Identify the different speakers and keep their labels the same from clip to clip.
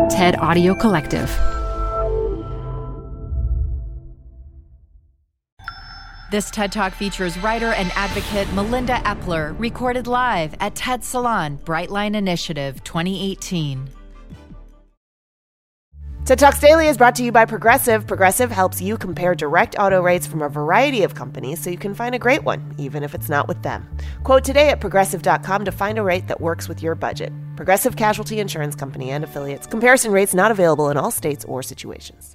Speaker 1: TED Audio Collective. This TED Talk features writer and advocate Melinda Epler, recorded live at TED Salon Brightline Initiative 2018.
Speaker 2: TED Talks Daily is brought to you by Progressive. Progressive helps you compare direct auto rates from a variety of companies so you can find a great one, even if it's not with them. Quote today at Progressive.com to find a rate that works with your budget. Progressive Casualty Insurance Company and Affiliates. Comparison rates not available in all states or situations.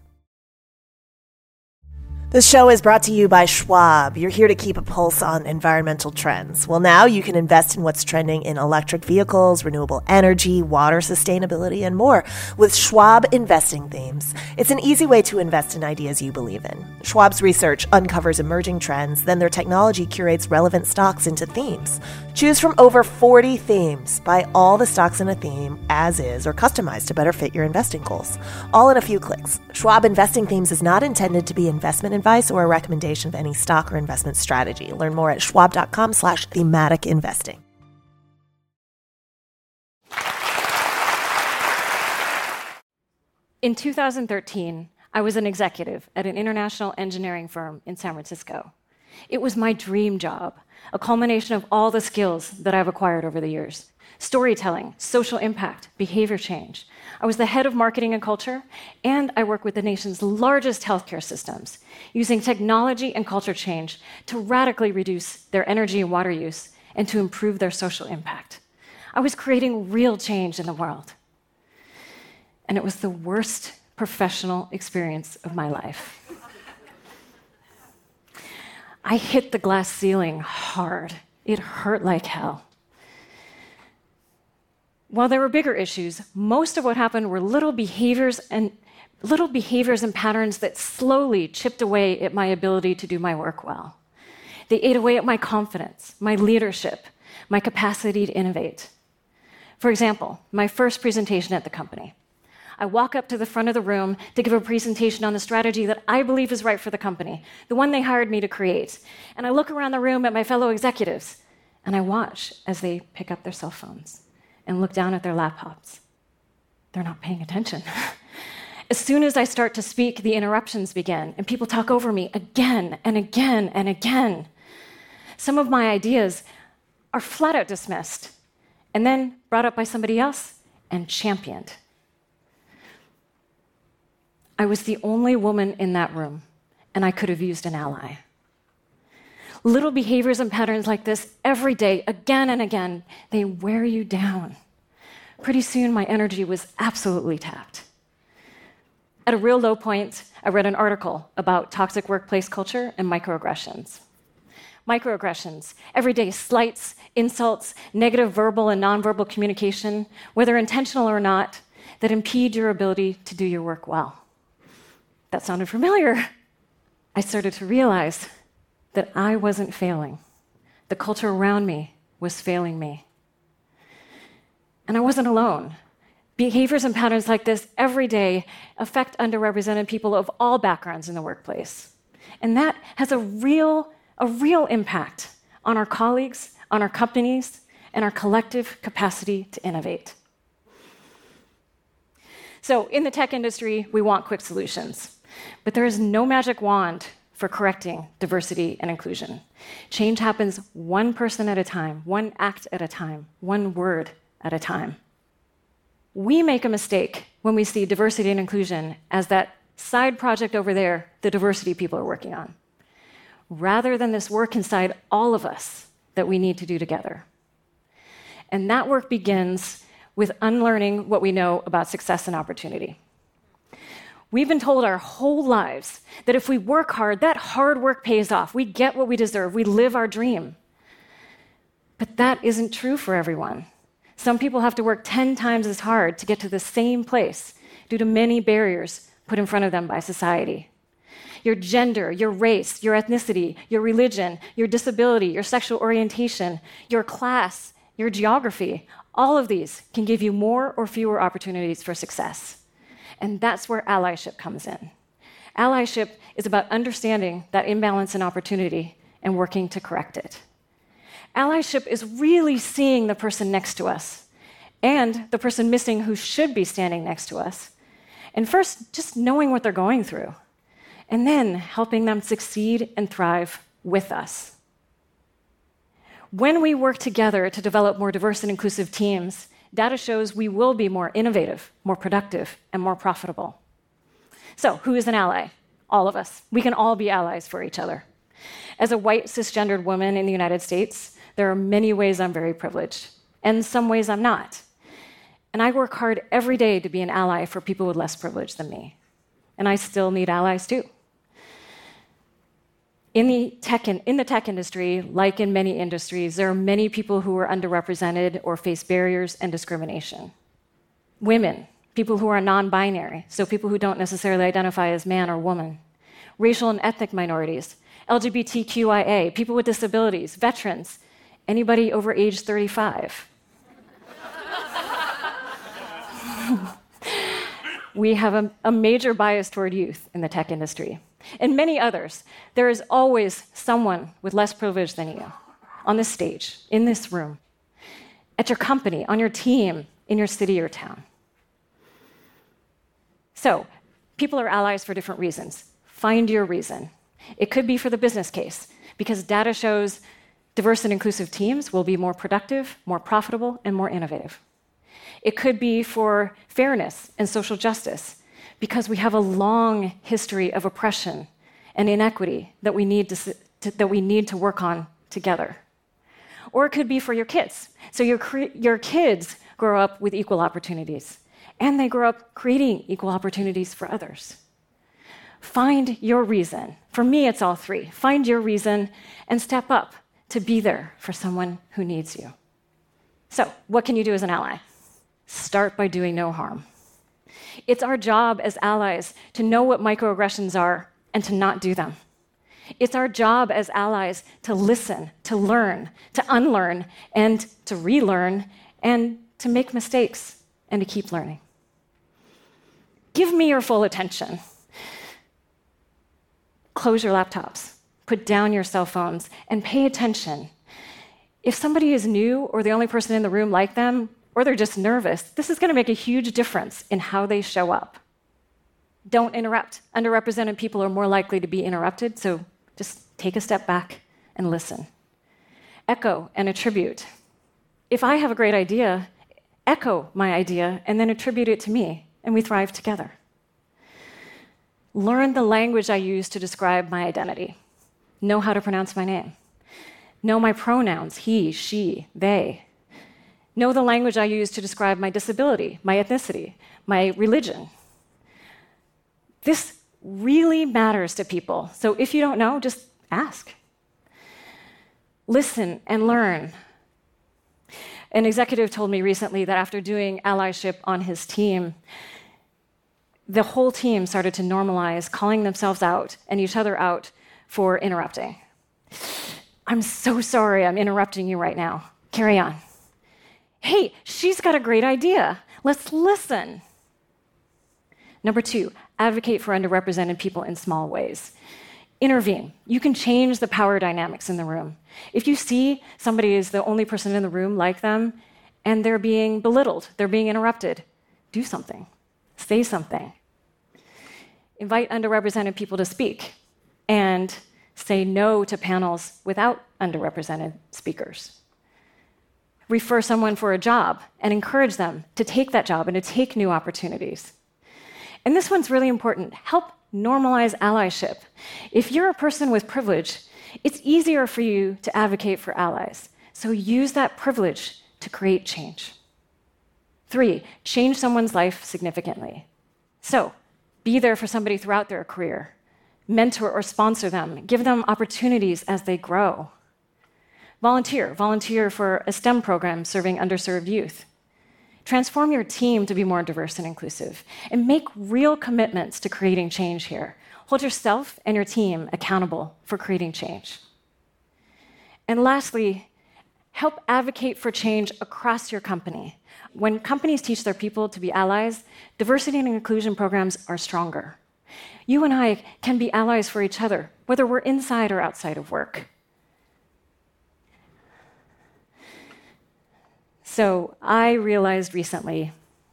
Speaker 2: This show is brought to you by Schwab. You're here to keep a pulse on environmental trends. Well, now you can invest in what's trending in electric vehicles, renewable energy, water sustainability, and more with Schwab Investing Themes. It's an easy way to invest in ideas you believe in. Schwab's research uncovers emerging trends, then their technology curates relevant stocks into themes. Choose from over 40 themes. Buy all the stocks in a theme as is or customized to better fit your investing goals. All in a few clicks. Schwab Investing Themes is not intended to be investment advice or a recommendation of any stock or investment strategy. Learn more at schwab.com/thematic investing.
Speaker 3: In 2013, I was an executive at an international engineering firm in San Francisco. It was my dream job, a culmination of all the skills that I've acquired over the years. Storytelling, social impact, behavior change. I was the head of marketing and culture, and I work with the nation's largest healthcare systems, using technology and culture change to radically reduce their energy and water use and to improve their social impact. I was creating real change in the world. And it was the worst professional experience of my life. I hit the glass ceiling hard. It hurt like hell. While there were bigger issues, most of what happened were little behaviors and patterns that slowly chipped away at my ability to do my work well. They ate away at my confidence, my leadership, my capacity to innovate. For example, my first presentation at the company. I walk up to the front of the room to give a presentation on the strategy that I believe is right for the company, the one they hired me to create. And I look around the room at my fellow executives, and I watch as they pick up their cell phones and look down at their laptops. They're not paying attention. As soon as I start to speak, the interruptions begin, and people talk over me again and again and again. Some of my ideas are flat out dismissed, and then brought up by somebody else and championed. I was the only woman in that room, and I could have used an ally. Little behaviors and patterns like this every day, again and again, they wear you down. Pretty soon, my energy was absolutely tapped. At a real low point, I read an article about toxic workplace culture and microaggressions. Microaggressions, everyday slights, insults, negative verbal and nonverbal communication, whether intentional or not, that impede your ability to do your work well. That sounded familiar. I started to realize that I wasn't failing. The culture around me was failing me. And I wasn't alone. Behaviors and patterns like this every day affect underrepresented people of all backgrounds in the workplace. And that has a real impact on our colleagues, on our companies, and our collective capacity to innovate. So in the tech industry, we want quick solutions. But there is no magic wand for correcting diversity and inclusion. Change happens one person at a time, one act at a time, one word at a time. We make a mistake when we see diversity and inclusion as that side project over there the diversity people are working on, rather than this work inside all of us that we need to do together. And that work begins with unlearning what we know about success and opportunity. We've been told our whole lives that if we work hard, that hard work pays off. We get what we deserve. We live our dream. But that isn't true for everyone. Some people have to work 10 times as hard to get to the same place due to many barriers put in front of them by society. Your gender, your race, your ethnicity, your religion, your disability, your sexual orientation, your class, your geography, all of these can give you more or fewer opportunities for success. And that's where allyship comes in. Allyship is about understanding that imbalance in opportunity and working to correct it. Allyship is really seeing the person next to us and the person missing who should be standing next to us. And first, just knowing what they're going through, and then helping them succeed and thrive with us. When we work together to develop more diverse and inclusive teams, data shows we will be more innovative, more productive, and more profitable. So, who is an ally? All of us. We can all be allies for each other. As a white cisgendered woman in the United States, there are many ways I'm very privileged, and some ways I'm not. And I work hard every day to be an ally for people with less privilege than me. And I still need allies too. In the tech industry, like in many industries, there are many people who are underrepresented or face barriers and discrimination. Women, people who are non-binary, so people who don't necessarily identify as man or woman. Racial and ethnic minorities, LGBTQIA, people with disabilities, veterans, anybody over age 35. We have a major bias toward youth in the tech industry. And many others. There is always someone with less privilege than you on this stage, in this room, at your company, on your team, in your city or town. So, people are allies for different reasons. Find your reason. It could be for the business case, because data shows diverse and inclusive teams will be more productive, more profitable, and more innovative. It could be for fairness and social justice, because we have a long history of oppression and inequity that we need to work on together. Or it could be for your kids. So your kids grow up with equal opportunities, and they grow up creating equal opportunities for others. Find your reason. For me, it's all three. Find your reason and step up to be there for someone who needs you. So, what can you do as an ally? Start by doing no harm. It's our job as allies to know what microaggressions are and to not do them. It's our job as allies to listen, to learn, to unlearn, and to relearn, and to make mistakes and to keep learning. Give me your full attention. Close your laptops, put down your cell phones, and pay attention. If somebody is new or the only person in the room like them, or they're just nervous, this is going to make a huge difference in how they show up. Don't interrupt. Underrepresented people are more likely to be interrupted, so just take a step back and listen. Echo and attribute. If I have a great idea, echo my idea and then attribute it to me, and we thrive together. Learn the language I use to describe my identity. Know how to pronounce my name. Know my pronouns, he, she, they. Know the language I use to describe my disability, my ethnicity, my religion. This really matters to people. So if you don't know, just ask. Listen and learn. An executive told me recently that after doing allyship on his team, the whole team started to normalize calling themselves out and each other out for interrupting. I'm so sorry I'm interrupting you right now. Carry on. Hey, she's got a great idea. Let's listen. Number 2, advocate for underrepresented people in small ways. Intervene. You can change the power dynamics in the room. If you see somebody is the only person in the room like them, and they're being belittled, they're being interrupted, do something. Say something. Invite underrepresented people to speak, and say no to panels without underrepresented speakers. Refer someone for a job and encourage them to take that job and to take new opportunities. And this one's really important. Help normalize allyship. If you're a person with privilege, it's easier for you to advocate for allies. So use that privilege to create change. 3, change someone's life significantly. So be there for somebody throughout their career. Mentor or sponsor them. Give them opportunities as they grow. Volunteer for a STEM program serving underserved youth. Transform your team to be more diverse and inclusive, and make real commitments to creating change here. Hold yourself and your team accountable for creating change. And lastly, help advocate for change across your company. When companies teach their people to be allies, diversity and inclusion programs are stronger. You and I can be allies for each other, whether we're inside or outside of work. So I realized recently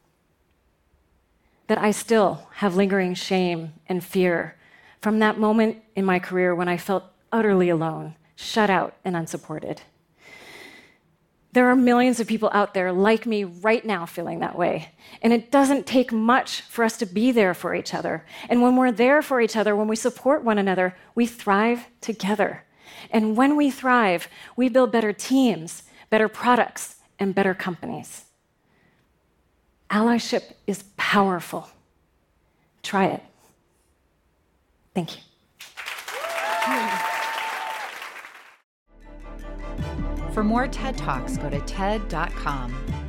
Speaker 3: that I still have lingering shame and fear from that moment in my career when I felt utterly alone, shut out, and unsupported. There are millions of people out there like me right now feeling that way. And it doesn't take much for us to be there for each other. And when we're there for each other, when we support one another, we thrive together. And when we thrive, we build better teams, better products, and better companies. Allyship is powerful. Try it. Thank you.
Speaker 1: For more TED Talks, go to TED.com.